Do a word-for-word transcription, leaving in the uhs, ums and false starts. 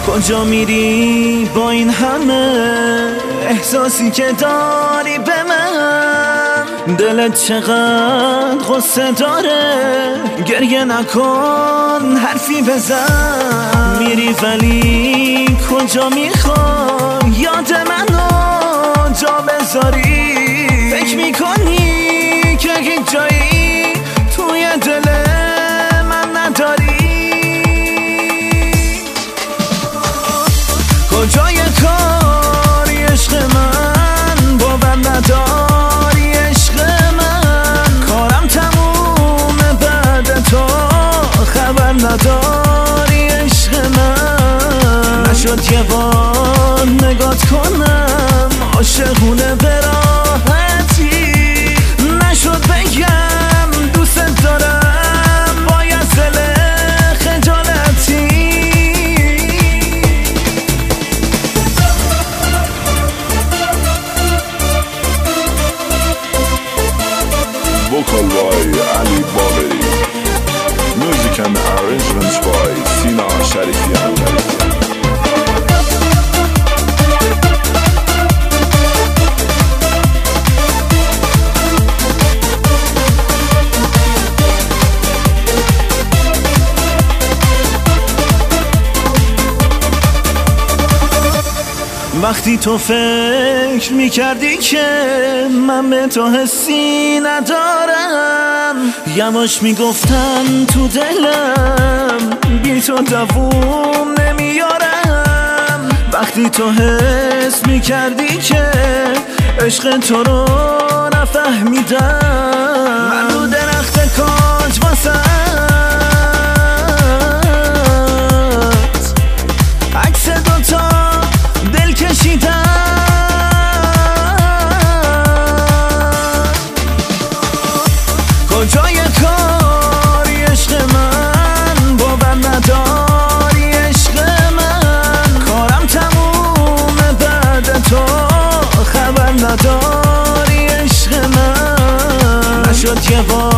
کجا میری با این همه احساسی که داری به من؟ دلت چقدر غصه داره، گریه نکن حرفی بزن. میری ولی کجا میخوای یاد منو جا بذاری؟ فکر میکنی که هیچ جایی توی دل من نداری؟ کجای کاری عشق من، باور نداری عشق من؟ کارم تمومه بعد تو، خبر نداری عشق من؟ نشد یه بار نگات کنم عاشقونه به راحتی، نشد بگم دوست دارم با یه دل خجالتی. Vocal by Ali Baberi. Music and arrangements by Sina Sharifian. وقتی تو فکر میکردی که من به تو حسی ندارم، یواش میگفتم تو دلم بی تو دووم نمیارم. وقتی تو حس میکردی که عشق تو رو نفهمیدم، من رو درخت کاج واسه عکس دوتا دل کشیدم. کجای کاری عشق من، باور نداری عشق من؟ کارم تمومه بعد تو، خبر نداری عشق من؟ نشد یه بار